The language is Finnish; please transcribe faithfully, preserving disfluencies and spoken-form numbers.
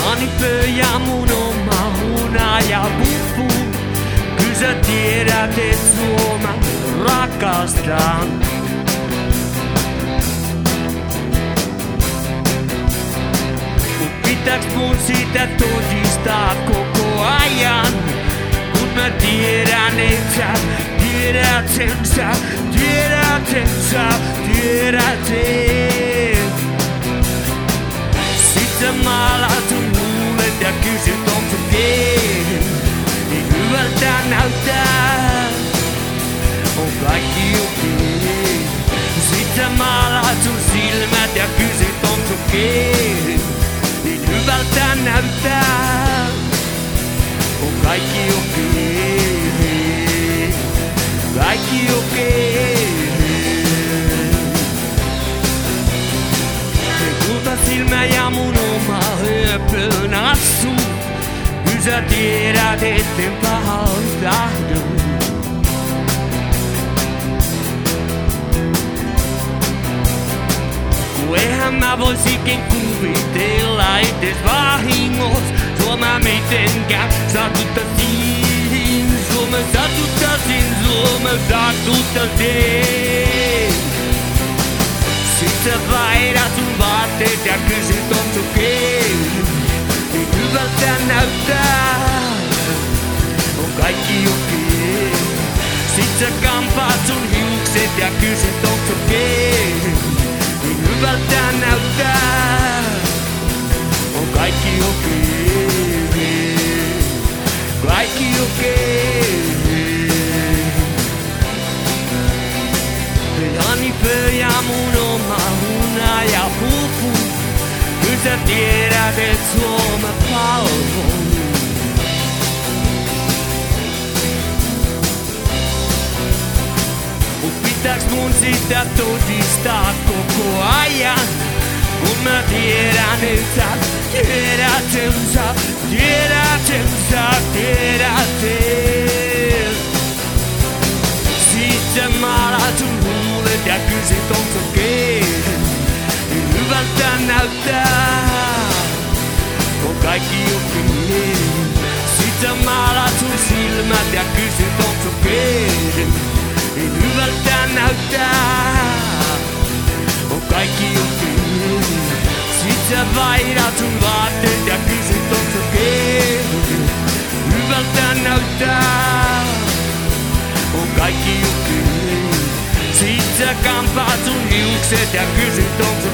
Jani Pöjä mun oma hunaja pupu. Kyllä sä tiedät, et sua mä rakastan. Mut pitääks mun sitä todistaa koko ajan? Kun mä tiedän, et sä tiedät sen sä, tiedät sen sä, tiedät sen. Sit sä maalaat sun huulet ja kysyt onks okei. Niin hyvältä näyttää, on kaikki okei. Sit sä maalaat sun silmät ja kysyt onks okei. Niin hyvältä näyttää, on kaikki okei. Kaikki okei. Silmä ja mun oma höpön assu. Kyllä sä tiedät, etten pahoin tahdo. Kun eihän mä vois ikin kuvitella etes vahingos. Sua mä mitenkään satuttasin. Sua mä satuttasin, sua mä satuttasin. Sit sä vaihdat sun vaatteet ja kysyt onks okei. Niin hyvältä näyttää, on kaikki okei. Sit sä kampaat sun hiukset ja kysyt onks okei. Niin hyvältä näyttää, on kaikki okei. Kaikki okei. Jani Pöjä mun oma hunaja pupu. Kyllä sä tiedät, et sua mä palvon. Mut pitääks mun sitä todistaa koko ajan? Kun mä tiedän, et sä tiedät sen sä, tiedät sen sä, tiedät sen. Sit sä maalaat sun huulet ja kysyt onks okei. Niin hyvältä näyttää, on kaikki okei. Sit sä maalaat sun silmät ja kysyt onks okei. Niin hyvältä näyttää, on kaikki okei. Sit sä vaihdat sun vaatteet ja kysyt onks okei. Hyvältä näyttää, on kaikki okei. Sit sä kampaat sun hiukset ja kysyt onks